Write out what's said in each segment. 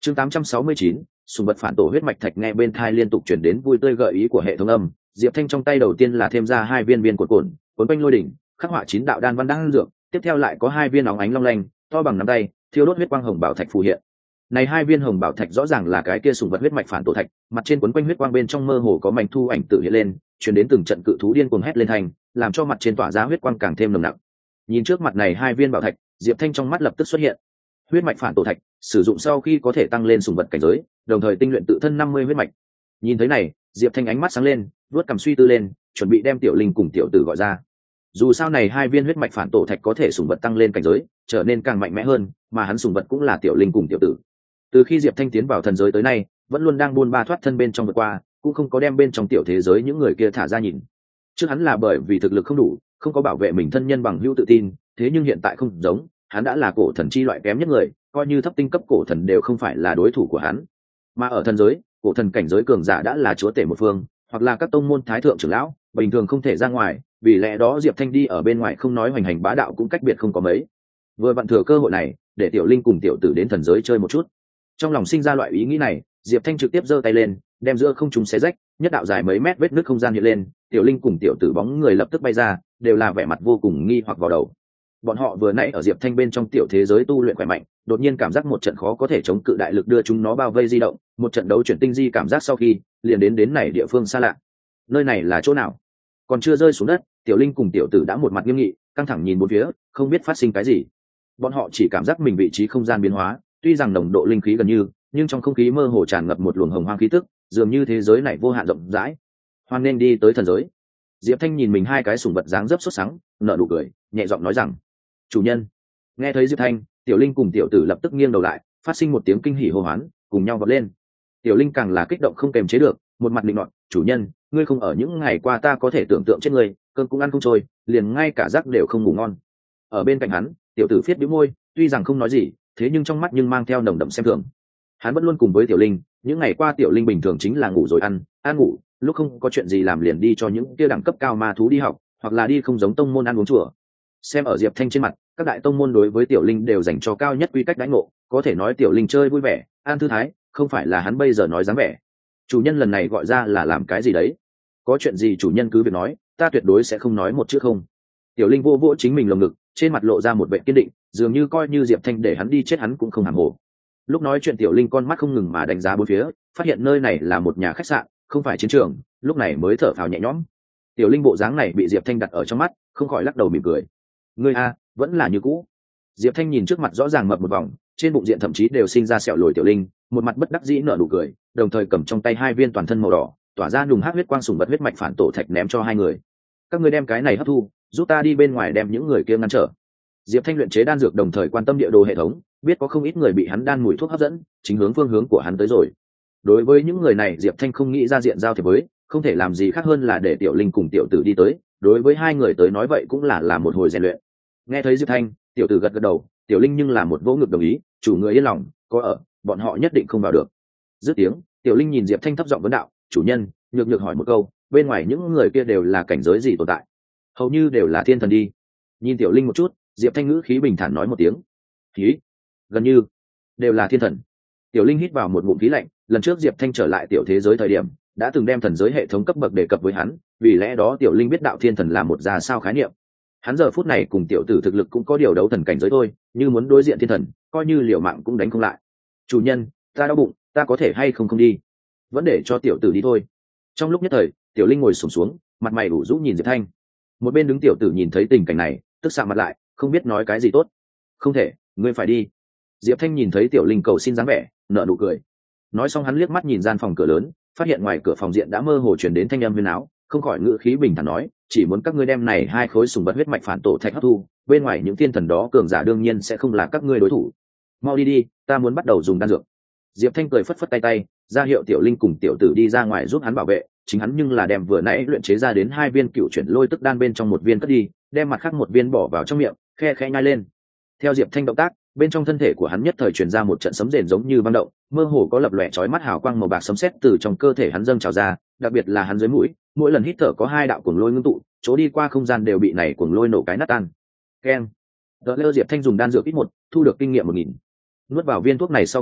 Chương 869, sùng vật phản tổ huyết mạch thạch. Nghe bên thai liên tục chuyển đến vui tươi gợi ý của hệ thống âm, Diệp Thanh trong tay đầu tiên là thêm ra 2 viên cuộn cuốn quanh lôi đỉnh, khắc họa 9 đạo đan văn đan dược, tiếp theo lại có 2 viên óng ánh long lanh, to bằng nắm tay, thiêu đốt huyết quang hồng bảo thạch phù hiện. Này 2 viên hồng bảo thạch rõ ràng là cái kia sùng vật huyết mạch phản tổ thạch, mặt trên quấn quanh huyết quang bên trong mơ hồ có mảnh thu ảnh tự hiện lên, truyền đến từng trận cự thú điên cuồng hét lên thành, làm cho mặt trên tỏa ra huyết quang càng thêm nồng nặc. Nhìn trước mặt này 2 viên bảo thạch, Diệp Thanh trong mắt lập tức xuất hiện. Huyết mạch phản tổ thạch, sử dụng sau khi có thể tăng lên sùng vật cảnh giới, đồng thời tinh luyện tự thân 50 huyết mạch. Nhìn thấy này, Diệp Thanh ánh mắt sáng lên, vuốt cằm suy tư lên, chuẩn bị đem Tiểu Linh cùng Tiểu Tử gọi ra. Dù sao này 2 viên huyết mạch phản tổ thạch có thể sùng vật tăng lên cảnh giới, trở nên càng mạnh mẽ hơn, mà hắn sùng vật cũng là Tiểu Linh cùng Tiểu Tử. Từ khi Diệp Thanh tiến vào thần giới tới nay, vẫn luôn đang buôn ba thoát thân bên trong vượt qua, cũng không có đem bên trong tiểu thế giới những người kia thả ra nhìn. Trước hắn là bởi vì thực lực không đủ, không có bảo vệ mình thân nhân bằng hữu tự tin, thế nhưng hiện tại không giống, hắn đã là cổ thần chi loại kém nhất người, coi như thấp tinh cấp cổ thần đều không phải là đối thủ của hắn. Mà ở thần giới, cổ thần cảnh giới cường giả đã là chúa tể một phương, hoặc là các tông môn thái thượng trưởng lão, bình thường không thể ra ngoài, vì lẽ đó Diệp Thanh đi ở bên ngoài không nói hoành hành bá đạo cũng cách biệt không có mấy. Vừa vặn thừa cơ hội này, để Tiểu Linh cùng Tiểu Tử đến thần giới chơi một chút. Trong lòng sinh ra loại ý nghĩ này, Diệp Thanh trực tiếp giơ tay lên, đem giữa không trung xé rách, nhất đạo dài mấy mét vết nứt không gian hiện lên, Tiểu Linh cùng Tiểu Tử bóng người lập tức bay ra, đều là vẻ mặt vô cùng nghi hoặc vào đầu. Bọn họ vừa nãy ở Diệp Thanh bên trong tiểu thế giới tu luyện khỏe mạnh, đột nhiên cảm giác một trận khó có thể chống cự đại lực đưa chúng nó bao vây di động, một trận đấu chuyển tinh di cảm giác sau khi, liền đến này địa phương xa lạ. Nơi này là chỗ nào? Còn chưa rơi xuống đất, Tiểu Linh cùng Tiểu Tử đã một mặt nghiêm nghị, căng thẳng nhìn bốn phía, không biết phát sinh cái gì. Bọn họ chỉ cảm giác mình vị trí không gian biến hóa, tuy rằng nồng độ linh khí gần như, nhưng trong không khí mơ hồ tràn ngập một luồng hồng hoang khí tức, dường như thế giới này vô hạn rộng rãi. Hoan nên đi tới thần giới. Diệp Thanh nhìn mình 2 cái sủng vật dáng dấp sốt sắng, nở nụ cười, nhẹ giọng nói rằng: "Chủ nhân." Nghe thấy Diệp Thanh, Tiểu Linh cùng Tiểu Tử lập tức nghiêng đầu lại, phát sinh một tiếng kinh hỉ hô hoán, cùng nhau vọt lên. Tiểu Linh càng là kích động không kềm chế được, một mặt định nọt: "Chủ nhân, ngươi không ở những ngày qua ta có thể tưởng tượng chết ngươi, cơm cũng ăn không trôi, liền ngay cả giấc đều không ngủ ngon." Ở bên cạnh hắn, Tiểu Tử phiết bĩu môi, tuy rằng không nói gì, thế nhưng trong mắt nhưng mang theo nồng đậm xem thường. Hắn vẫn luôn cùng với Tiểu Linh, những ngày qua Tiểu Linh bình thường chính là ngủ rồi ăn, ăn ngủ, lúc không có chuyện gì làm liền đi cho những kia đẳng cấp cao ma thú đi học, hoặc là đi không giống tông môn ăn uống chùa. Xem ở Diệp Thanh trên mặt, các đại tông môn đối với Tiểu Linh đều dành cho cao nhất quy cách đãi ngộ, có thể nói Tiểu Linh chơi vui vẻ, an thư thái, không phải là hắn bây giờ nói dáng vẻ. Chủ nhân lần này gọi ra là làm cái gì đấy? Có chuyện gì chủ nhân cứ việc nói, ta tuyệt đối sẽ không nói một chữ không. Tiểu Linh vô vỗ chính mình lồng ngực, trên mặt lộ ra một vẻ kiên định, dường như coi như Diệp Thanh để hắn đi chết hắn cũng không hàm hồ. Lúc nói chuyện Tiểu Linh con mắt không ngừng mà đánh giá bốn phía, phát hiện nơi này là một nhà khách sạn, không phải chiến trường, lúc này mới thở phào nhẹ nhõm. Tiểu Linh bộ dáng này bị Diệp Thanh đặt ở trong mắt, không khỏi lắc đầu mỉm cười. Ngươi a, vẫn là như cũ. Diệp Thanh nhìn trước mặt rõ ràng mập một vòng, trên bụng diện thậm chí đều sinh ra sẹo lồi Tiểu Linh, một mặt bất đắc dĩ nở nụ cười, đồng thời cầm trong tay 2 viên toàn thân màu đỏ, tỏa ra nùng hắc huyết quang sùng vật huyết mạch phản tổ thạch ném cho 2 người. Các ngươi đem cái này hấp thu, giúp ta đi bên ngoài đem những người kia ngăn trở. Diệp Thanh luyện chế đan dược đồng thời quan tâm địa đồ hệ thống, biết có không ít người bị hắn đan mùi thuốc hấp dẫn, chính hướng phương hướng của hắn tới rồi. Đối với những người này Diệp Thanh không nghĩ ra diện giao thiệp với, không thể làm gì khác hơn là để Tiểu Linh cùng Tiểu Tử đi tới, đối với 2 người tới nói vậy cũng là một hồi rèn luyện. Nghe thấy Diệp Thanh, Tiểu Tử gật gật đầu, Tiểu Linh nhưng là một vỗ ngực đồng ý, chủ người yên lòng, có ở, bọn họ nhất định không vào được. Dứt tiếng, Tiểu Linh nhìn Diệp Thanh thấp giọng vấn đạo: "Chủ nhân, nhược hỏi một câu, bên ngoài những người kia đều là cảnh giới gì tồn tại?" "Hầu như đều là thiên thần đi." Nhìn Tiểu Linh một chút, Diệp Thanh ngữ khí bình thản nói một tiếng: "Khí, gần như đều là thiên thần." Tiểu Linh hít vào một ngụm khí lạnh, lần trước Diệp Thanh trở lại tiểu thế giới thời điểm, đã từng đem thần giới hệ thống cấp bậc đề cập với hắn, vì lẽ đó Tiểu Linh biết đạo thiên thần là một ra sao khái niệm. Hắn giờ phút này cùng Tiểu Tử thực lực cũng có điều đấu thần cảnh giới thôi, như muốn đối diện thiên thần, coi như liều mạng cũng đánh không lại. "Chủ nhân, ta đau bụng, ta có thể hay không đi?" "Vẫn để cho Tiểu Tử đi thôi." Trong lúc nhất thời, Tiểu Linh ngồi xổm xuống, mặt mày ủ rũ nhìn Diệp Thanh. Một bên đứng Tiểu Tử nhìn thấy tình cảnh này, tức sạm mặt lại, không biết nói cái gì tốt. "Không thể, ngươi phải đi." Diệp Thanh nhìn thấy Tiểu Linh cầu xin dáng vẻ, nở nụ cười. Nói xong hắn liếc mắt nhìn gian phòng cửa lớn, phát hiện ngoài cửa phòng diện đã mơ hồ truyền đến thanh âm huyên áo, không khỏi ngữ khí bình thản nói: "Chỉ muốn các ngươi đem này 2 khối sùng vật huyết mạch phản tổ thạch hấp thu, bên ngoài những thiên thần đó cường giả đương nhiên sẽ không là các ngươi đối thủ. Mau đi đi, ta muốn bắt đầu dùng đan dược." Diệp Thanh cười phất phất tay, ra hiệu Tiểu Linh cùng Tiểu Tử đi ra ngoài giúp hắn bảo vệ, chính hắn nhưng là đem vừa nãy luyện chế ra đến 2 viên cựu chuyển lôi tức đan bên trong một viên cất đi, đem mặt khác một viên bỏ vào trong miệng, khe khẽ nhai lên. Theo Diệp Thanh động tác, bên trong thân thể của hắn nhất thời truyền ra một trận sấm rền giống như vang động, mơ hồ có lập lòe chói mắt hào quang màu bạc sấm sét từ trong cơ thể hắn dâng trào ra, đặc biệt là hắn dưới mũi, mỗi lần hít thở có 2 đạo cuồng lôi ngưng tụ, chỗ đi qua không gian đều bị này cuồng lôi nổ cái nát tan. Keng. Đợt Diệp Thanh dùng đan dược ít 1, thu được kinh nghiệm 1000. Nuốt vào viên thuốc này sau khi,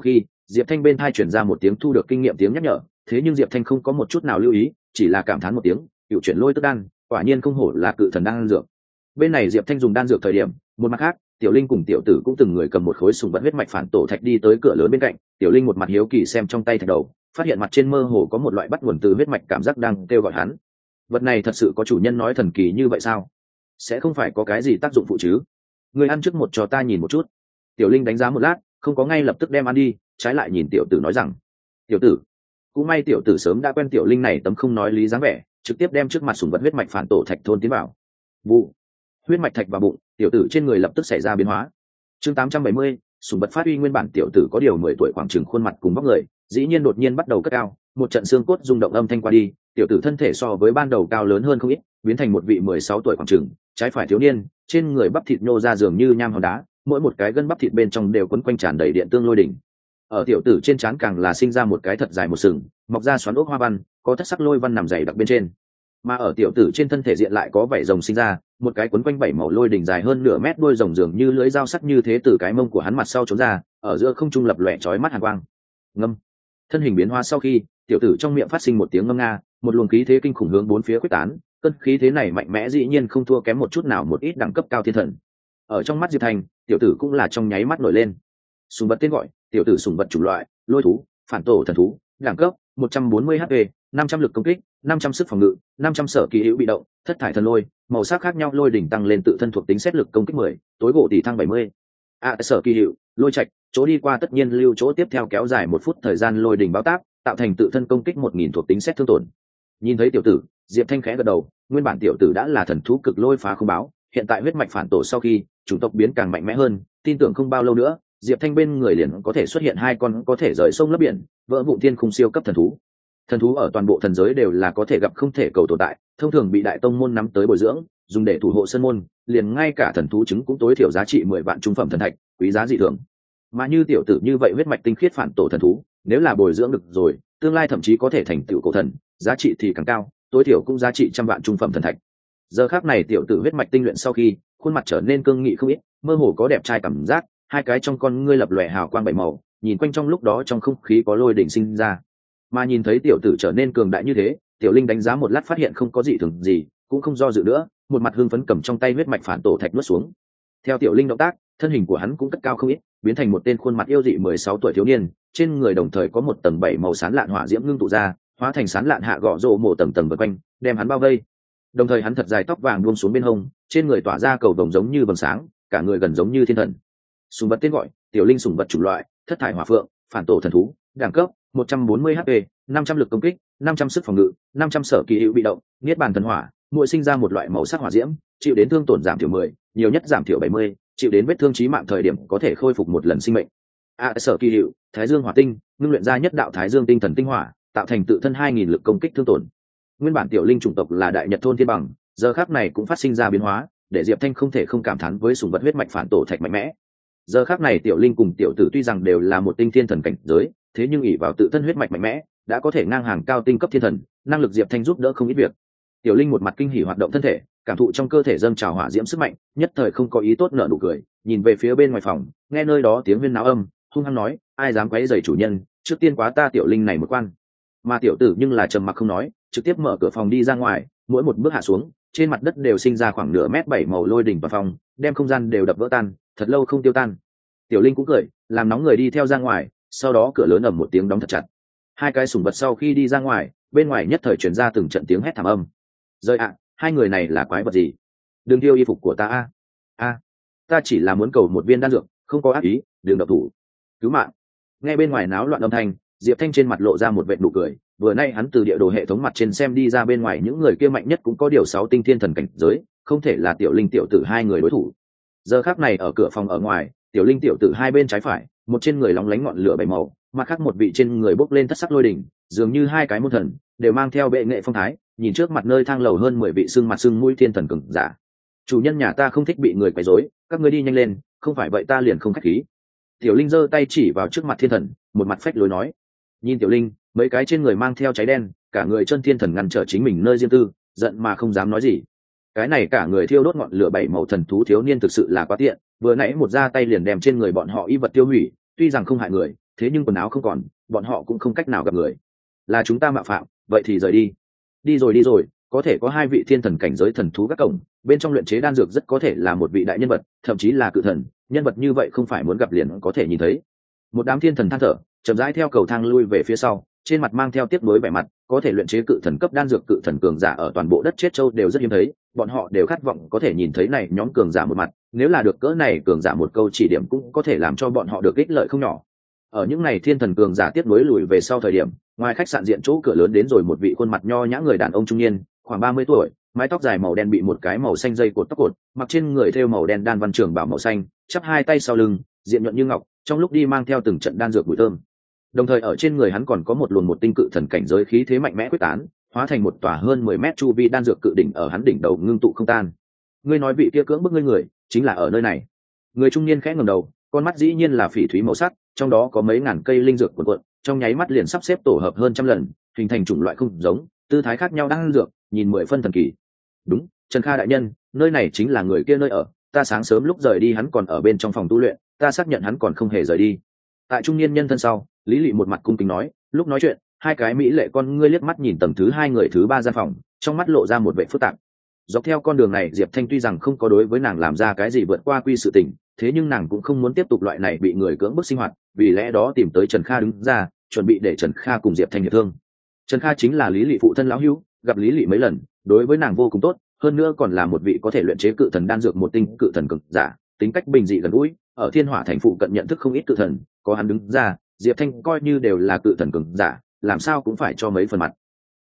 Diệp Thanh bên thai chuyển ra một tiếng thu được kinh nghiệm tiếng nhắc nhở, thế nhưng Diệp Thanh không có một chút nào lưu ý, chỉ là cảm thán một tiếng, cựu chuyển lôi tức đan, quả nhiên không hổ là cự thần đan dược. Bên này Diệp Thanh dùng đan dược thời điểm, một mặt khác, Tiểu Linh cùng Tiểu Tử cũng từng người cầm một khối sùng vật huyết mạch phản tổ thạch đi tới cửa lớn bên cạnh. Tiểu Linh một mặt hiếu kỳ xem trong tay thạch đầu, phát hiện mặt trên mơ hồ có một loại bắt nguồn từ huyết mạch cảm giác đang kêu gọi hắn. Vật này thật sự có chủ nhân nói thần kỳ như vậy sao? Sẽ không phải có cái gì tác dụng phụ chứ? Người ăn trước một cho ta nhìn một chút. Tiểu Linh đánh giá một lát, không có ngay lập tức đem ăn đi, trái lại nhìn Tiểu Tử nói rằng: Tiểu Tử, cũng may Tiểu Tử sớm đã quen Tiểu Linh này tấm không nói lý dáng vẻ, trực tiếp đem trước mặt sùng vật huyết mạch phản tổ thạch thôn tiến vào. Vụ, huyết mạch thạch vào bụng, Tiểu Tử trên người lập tức xảy ra biến hóa. Chương 870, sùng vật phát uy. Nguyên bản Tiểu Tử có điều 10 tuổi, khoảng chừng khuôn mặt cùng vóc người, dĩ nhiên đột nhiên bắt đầu cất cao, một trận xương cốt rung động âm thanh qua đi, Tiểu Tử thân thể so với ban đầu cao lớn hơn không ít, biến thành một vị 16 tuổi khoảng chừng, trái phải thiếu niên, trên người bắp thịt nhô ra dường như nham hòn đá, mỗi một cái gân bắp thịt bên trong đều quấn quanh tràn đầy điện tương lôi đỉnh. Ở Tiểu Tử trên trán càng là sinh ra một cái thật dài một sừng, mọc ra xoắn ốc hoa văn, có thất sắc lôi văn nằm dày đặc bên trên. Mà ở Tiểu Tử trên thân thể diện lại có vảy rồng sinh ra, một cái quấn quanh 7 màu lôi đỉnh dài hơn nửa mét, đuôi rồng dường như lưỡi dao sắc như thế từ cái mông của hắn mặt sau trốn ra, ở giữa không trung lập lòe chói mắt hàn quang. Ngâm. Thân hình biến hóa sau khi, Tiểu Tử trong miệng phát sinh một tiếng ngâm nga, một luồng khí thế kinh khủng hướng bốn phía quyết tán, cơn khí thế này mạnh mẽ dĩ nhiên không thua kém một chút nào một ít đẳng cấp cao thiên thần. Ở trong mắt Diệp Thanh, Tiểu Tử cũng là trong nháy mắt nổi lên. Sùng vật tên gọi: Tiểu Tử sùng vật chủng loại: lôi thú, phản tổ thần thú, đẳng cấp 140 HP, 500 lực công kích, 500 sức phòng ngự, 500 sở kỳ hữu bị động, thất thải thần lôi, màu sắc khác nhau lôi đỉnh tăng lên tự thân thuộc tính xét lực công kích 10, tối gỗ tỷ thăng 70. Sở kỳ hữu: lôi trạch, chỗ đi qua tất nhiên lưu chỗ tiếp theo kéo dài 1 phút thời gian lôi đỉnh báo táp, tạo thành tự thân công kích 1000 thuộc tính xét thương tổn. Nhìn thấy Tiểu Tử, Diệp Thanh khẽ gật đầu, nguyên bản Tiểu Tử đã là thần thú cực lôi phá không báo, hiện tại huyết mạch phản tổ sau khi chủng tộc biến càng mạnh mẽ hơn, tin tưởng không bao lâu nữa Diệp Thanh bên người liền có thể xuất hiện 2 con có thể rời sông lấp biển, vỡ vụn thiên khung siêu cấp thần thú. Thần thú ở toàn bộ thần giới đều là có thể gặp không thể cầu tồn tại, thông thường bị đại tông môn nắm tới bồi dưỡng, dùng để thủ hộ sơn môn, liền ngay cả thần thú trứng cũng tối thiểu giá trị 10 vạn trung phẩm thần thạch, quý giá dị thường. Mà như Tiểu Tử như vậy huyết mạch tinh khiết phản tổ thần thú, nếu là bồi dưỡng được rồi, tương lai thậm chí có thể thành tựu cổ thần, giá trị thì càng cao, tối thiểu cũng giá trị trăm vạn trung phẩm thần thạch. Giờ khắc này Tiểu Tử huyết mạch tinh luyện sau khi, khuôn mặt trở nên cương nghị không ít, mơ hồ có đẹp trai cảm giác, 2 cái trong con ngươi lập lòe hào quang 7 màu, nhìn quanh trong lúc đó trong không khí có lôi đỉnh sinh ra. Mà nhìn thấy Tiểu Tử trở nên cường đại như thế, Tiểu Linh đánh giá một lát phát hiện không có gì thường gì, cũng không do dự nữa, một mặt hưng phấn cầm trong tay huyết mạch phản tổ thạch nuốt xuống. Theo Tiểu Linh động tác, thân hình của hắn cũng cất cao không ít, biến thành một tên khuôn mặt yêu dị 16 tuổi thiếu niên, trên người đồng thời có một tầng 7 màu sáng lạn hỏa diễm ngưng tụ ra, hóa thành sáng lạn hạ gõ rồ mổ tầng tầng vây quanh, đem hắn bao vây. Đồng thời hắn thật dài tóc vàng buông xuống bên hông, trên người tỏa ra cầu vồng giống như vầng sáng, cả người gần giống như thiên thần. Sùng vật tên gọi: Tiểu Linh sùng vật chủng loại: thất thải hỏa phượng, phản tổ thần thú, đẳng cấp 140 HP, 500 lực công kích, 500 sức phòng ngự, 500 sở kỳ hữu bị động, niết bàn thần hỏa, mỗi sinh ra một loại màu sắc hỏa diễm, chịu đến thương tổn giảm thiểu 10, nhiều nhất giảm thiểu 70, chịu đến vết thương chí mạng thời điểm có thể khôi phục một lần sinh mệnh. Sở kỳ hữu: Thái Dương hỏa tinh, ngưng luyện ra nhất đạo Thái Dương tinh thần tinh hỏa, tạo thành tự thân 2000 lực công kích thương tổn. Nguyên bản Tiểu Linh chủng tộc là đại nhật thôn thiên bằng, giờ khắc này cũng phát sinh ra biến hóa, để Diệp Thanh không thể không cảm thán với sùng vật huyết mạch phản tổ thạch mạnh mẽ. Giờ khắc này Tiểu Linh cùng Tiểu Tử tuy rằng đều là một tinh thiên thần cảnh giới, thế nhưng ỷ vào tự thân huyết mạch mạnh mẽ, đã có thể ngang hàng cao tinh cấp thiên thần, năng lực Diệp Thanh giúp đỡ không ít việc. Tiểu Linh một mặt kinh hỉ hoạt động thân thể, cảm thụ trong cơ thể dâng trào hỏa diễm sức mạnh, nhất thời không có ý tốt nở nụ cười, nhìn về phía bên ngoài phòng, nghe nơi đó tiếng huyên náo âm, hung hăng nói: ai dám quấy rầy chủ nhân, trước tiên quá ta Tiểu Linh này một quan. Mà Tiểu Tử nhưng là trầm mặc không nói, trực tiếp mở cửa phòng đi ra ngoài, mỗi một bước hạ xuống, trên mặt đất đều sinh ra khoảng nửa mét 7 màu lôi đỉnh vào phòng, đem không gian đều đập vỡ tan, thật lâu không tiêu tan. Tiểu Linh cũng cười, làm nóng người đi theo ra ngoài, sau đó cửa lớn ầm một tiếng đóng thật chặt. 2 cái sủng vật sau khi đi ra ngoài, bên ngoài nhất thời truyền ra từng trận tiếng hét thảm âm. Rơi ạ, 2 người này là quái vật gì? Đừng thiêu y phục của ta a. Ta chỉ là muốn cầu một viên đan dược, không có ác ý, đừng động thủ. Cứu mạng. Nghe bên ngoài náo loạn âm thanh, Diệp Thanh trên mặt lộ ra một vệt nụ cười, vừa nay hắn từ địa đồ hệ thống mặt trên xem đi ra bên ngoài những người kia mạnh nhất cũng có điều 6 tinh thiên thần cảnh giới, không thể là Tiểu Linh Tiểu Tử 2 người đối thủ. Giờ khắc này ở cửa phòng ở ngoài, Tiểu Linh Tiểu Tử 2 bên trái phải, một trên người lóng lánh ngọn lửa 7 màu, mặt khác một vị trên người bốc lên thất sắc lôi đỉnh, dường như 2 cái môn thần, đều mang theo bệ nghệ phong thái, nhìn trước mặt nơi thang lầu hơn 10 vị xương mặt xương mũi thiên thần cường giả. Chủ nhân nhà ta không thích bị người quấy rối, các ngươi đi nhanh lên, không phải vậy ta liền không khách khí. Tiểu Linh giơ tay chỉ vào trước mặt thiên thần, một mặt phách lối nói. Nhìn Tiểu Linh, mấy cái trên người mang theo cháy đen, cả người chân thiên thần ngăn trở chính mình nơi riêng tư, giận mà không dám nói gì. Cái này cả người thiêu đốt ngọn lửa 7 màu thần thú thiếu niên thực sự là quá tiện, vừa nãy một ra tay liền đem trên người bọn họ y vật tiêu hủy, tuy rằng không hại người, thế nhưng quần áo không còn, bọn họ cũng không cách nào gặp người. Là chúng ta mạo phạm, vậy thì rời đi. Đi rồi, có thể có hai vị thiên thần cảnh giới thần thú các cổng, bên trong luyện chế đan dược rất có thể là một vị đại nhân vật, thậm chí là cự thần, nhân vật như vậy không phải muốn gặp liền có thể nhìn thấy. Một đám thiên thần than thở, chậm rãi theo cầu thang lui về phía sau, trên mặt mang theo tiếc nuối vẻ mặt, có thể luyện chế cự thần cấp đan dược cự thần cường giả ở toàn bộ đất chết châu đều rất hiếm thấy, bọn họ đều khát vọng có thể nhìn thấy này nhóm cường giả một mặt, nếu là được cỡ này cường giả một câu chỉ điểm cũng có thể làm cho bọn họ được ích lợi không nhỏ. Ở những này thiên thần cường giả tiếc nuối lùi về sau thời điểm, ngoài khách sạn diện chỗ cửa lớn đến rồi một vị khuôn mặt nho nhã người đàn ông trung niên, khoảng 30 tuổi, mái tóc dài màu đen bị một cái màu xanh dây cột tóc cột, mặc trên người thêu màu đen đan văn trường bảo màu xanh, chắp hai tay sau lưng, diện nhuận như ngọc, trong lúc đi mang theo từng trận đan dược mùi thơm. Đồng thời ở trên người hắn còn có một luồng một tinh cự thần cảnh giới khí thế mạnh mẽ quyết tán, hóa thành một tòa hơn 10 mét chu vi đan dược cự đỉnh ở hắn đỉnh đầu ngưng tụ không tan. Ngươi nói vị kia cưỡng bức ngươi người, chính là ở nơi này. Người trung niên khẽ ngẩng đầu, con mắt dĩ nhiên là phỉ thúy màu sắc, trong đó có mấy ngàn cây linh dược cuộn cuộn, trong nháy mắt liền sắp xếp tổ hợp hơn trăm lần, hình thành chủng loại không giống, tư thái khác nhau đan dược, nhìn 10 phân thần kỳ. Đúng, Trần Kha đại nhân, nơi này chính là người kia nơi ở, ta sáng sớm lúc rời đi hắn còn ở bên trong phòng tu luyện, ta xác nhận hắn còn không hề rời đi. Tại trung niên nhân thân sau, Lý Lệ một mặt cung kính nói, lúc nói chuyện, hai cái mỹ lệ con ngươi liếc mắt nhìn tầng thứ hai người thứ ba gian phòng, trong mắt lộ ra một vẻ phức tạp. Dọc theo con đường này Diệp Thanh tuy rằng không có đối với nàng làm ra cái gì vượt qua quy sự tình, thế nhưng nàng cũng không muốn tiếp tục loại này bị người cưỡng bức sinh hoạt, vì lẽ đó tìm tới Trần Kha đứng ra, chuẩn bị để Trần Kha cùng Diệp Thanh hiệp thương. Trần Kha chính là Lý Lệ phụ thân lão hữu, gặp Lý Lệ mấy lần, đối với nàng vô cùng tốt, hơn nữa còn là một vị có thể luyện chế cự thần đan dược một tinh cự thần cực giả, tính cách bình dị gần gũi, ở Thiên Hỏa thành phụ cận nhận thức không ít cự thần, có hắn đứng ra, Diệp Thanh coi như đều là cự thần cường giả, làm sao cũng phải cho mấy phần mặt.